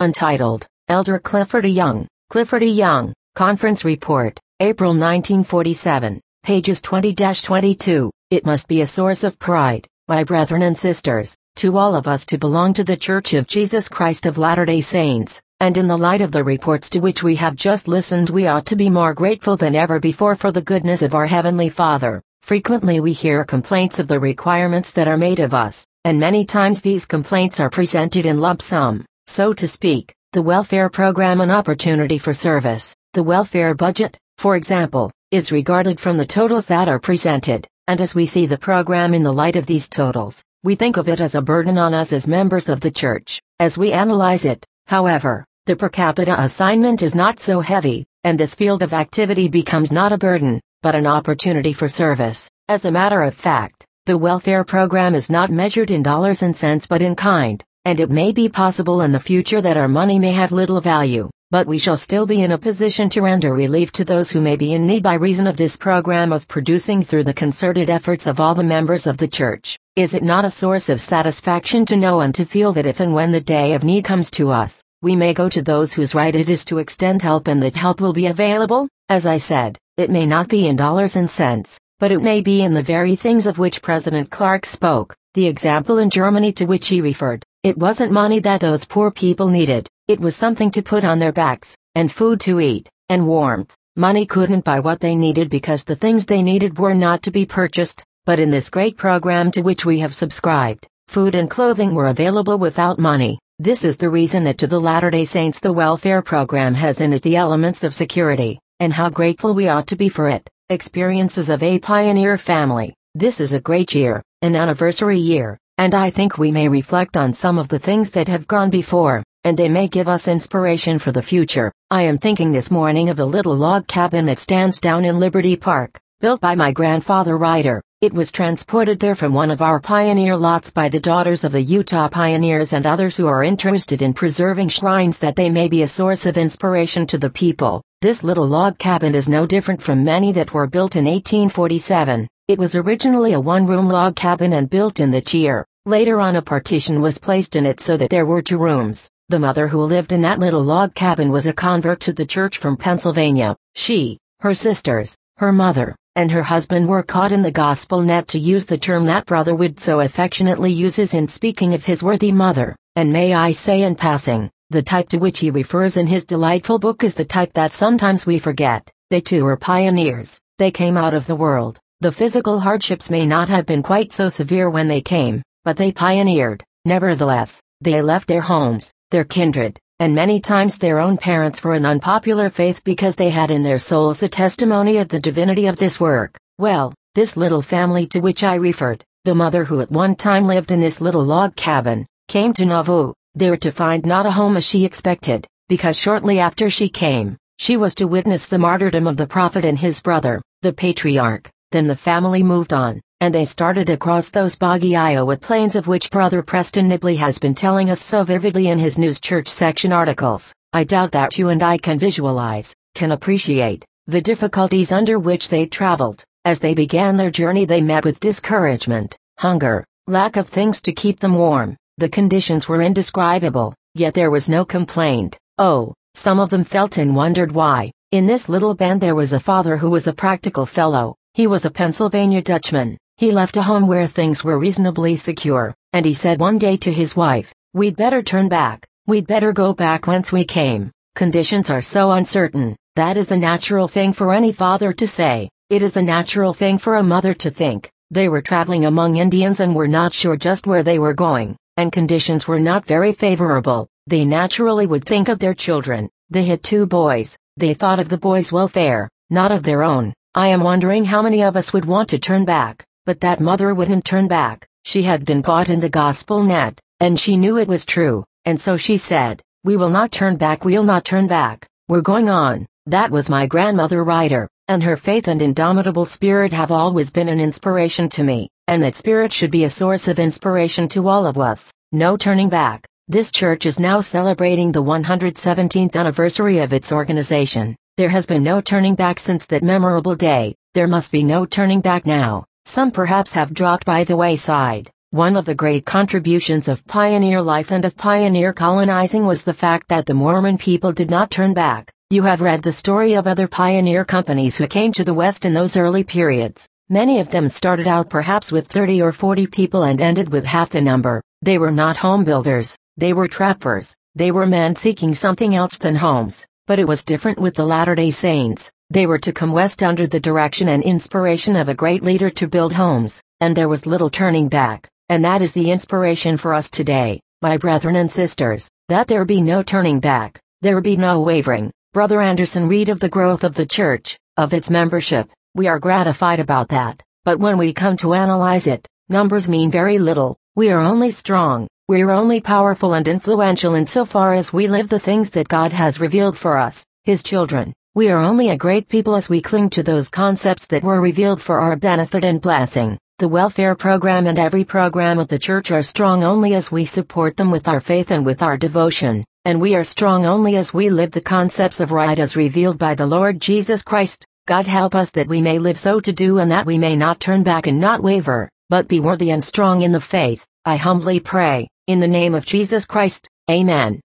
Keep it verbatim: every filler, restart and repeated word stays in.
Untitled, Elder Clifford E. Young, Clifford E. Young, Conference Report, April nineteen forty-seven, pages twenty to twenty-two. It must be a source of pride, my brethren and sisters, to all of us to belong to the Church of Jesus Christ of Latter-day Saints, and in the light of the reports to which we have just listened, we ought to be more grateful than ever before for the goodness of our Heavenly Father. Frequently we hear complaints of the requirements that are made of us, and many times these complaints are presented in lump sum, so to speak. The welfare program, an opportunity for service, the welfare budget, for example, is regarded from the totals that are presented, and as we see the program in the light of these totals, we think of it as a burden on us as members of the church. As we analyze it, however, the per capita assignment is not so heavy, and this field of activity becomes not a burden, but an opportunity for service. As a matter of fact, the welfare program is not measured in dollars and cents but in kind, and it may be possible in the future that our money may have little value, but we shall still be in a position to render relief to those who may be in need by reason of this program of producing through the concerted efforts of all the members of the church. Is it not a source of satisfaction to know and to feel that if and when the day of need comes to us, we may go to those whose right it is to extend help and that help will be available? As I said, it may not be in dollars and cents, but it may be in the very things of which President Clark spoke, the example in Germany to which he referred. It wasn't money that those poor people needed, it was something to put on their backs, and food to eat, and warmth. Money couldn't buy what they needed because the things they needed were not to be purchased, but in this great program to which we have subscribed, food and clothing were available without money. This is the reason that to the Latter-day Saints the welfare program has in it the elements of security, and how grateful we ought to be for it. Experiences of a Pioneer Family. This is a great year, an anniversary year, and I think we may reflect on some of the things that have gone before, and they may give us inspiration for the future. I am thinking this morning of the little log cabin that stands down in Liberty Park, built by my grandfather Ryder. It was transported there from one of our pioneer lots by the daughters of the Utah Pioneers and others who are interested in preserving shrines that they may be a source of inspiration to the people. This little log cabin is no different from many that were built in eighteen forty-seven. It was originally a one-room log cabin and built in that year. Later on a partition was placed in it so that there were two rooms. The mother who lived in that little log cabin was a convert to the church from Pennsylvania. She, her sisters, her mother, and her husband were caught in the gospel net, to use the term that Brother Wood so affectionately uses in speaking of his worthy mother. And may I say in passing, the type to which he refers in his delightful book is the type that sometimes we forget. They too were pioneers. They came out of the world. The physical hardships may not have been quite so severe when they came, but they pioneered. Nevertheless, they left their homes, their kindred, and many times their own parents for an unpopular faith because they had in their souls a testimony of the divinity of this work. Well, this little family to which I referred, the mother who at one time lived in this little log cabin, came to Nauvoo, there to find not a home as she expected, because shortly after she came, she was to witness the martyrdom of the prophet and his brother, the patriarch. Then the family moved on, and they started across those boggy Iowa plains of which Brother Preston Nibley has been telling us so vividly in his News Church section articles. I doubt that you and I can visualize, can appreciate, the difficulties under which they traveled. As they began their journey they met with discouragement, hunger, lack of things to keep them warm. The conditions were indescribable, yet there was no complaint. Oh, some of them felt and wondered why. In this little band there was a father who was a practical fellow. He was a Pennsylvania Dutchman. He left a home where things were reasonably secure, and he said one day to his wife, "We'd better turn back. We'd better go back whence we came. Conditions are so uncertain." That is a natural thing for any father to say. It is a natural thing for a mother to think. They were traveling among Indians and were not sure just where they were going, and conditions were not very favorable. They naturally would think of their children. They had two boys. They thought of the boys' welfare, not of their own. I am wondering how many of us would want to turn back, but that mother wouldn't turn back. She had been caught in the gospel net, and she knew it was true, and so she said, "We will not turn back, we'll not turn back. We're going on." That was my grandmother Ryder, and her faith and indomitable spirit have always been an inspiration to me, and that spirit should be a source of inspiration to all of us. No turning back. This church is now celebrating the one hundred seventeenth anniversary of its organization. There has been no turning back since that memorable day. There must be no turning back now. Some perhaps have dropped by the wayside. One of the great contributions of pioneer life and of pioneer colonizing was the fact that the Mormon people did not turn back. You have read the story of other pioneer companies who came to the West in those early periods. Many of them started out perhaps with thirty or forty people and ended with half the number. They were not home builders, they were trappers, they were men seeking something else than homes. But it was different with the Latter-day Saints. They were to come west under the direction and inspiration of a great leader to build homes, and there was little turning back. And that is the inspiration for us today, my brethren and sisters, that there be no turning back, there be no wavering. Brother Anderson read of the growth of the church, of its membership. We are gratified about that, but when we come to analyze it, numbers mean very little. We are only strong, we are only powerful and influential insofar as we live the things that God has revealed for us, His children. We are only a great people as we cling to those concepts that were revealed for our benefit and blessing. The welfare program and every program of the church are strong only as we support them with our faith and with our devotion, and we are strong only as we live the concepts of right as revealed by the Lord Jesus Christ. God help us that we may live so to do and that we may not turn back and not waver, but be worthy and strong in the faith, I humbly pray, in the name of Jesus Christ. Amen.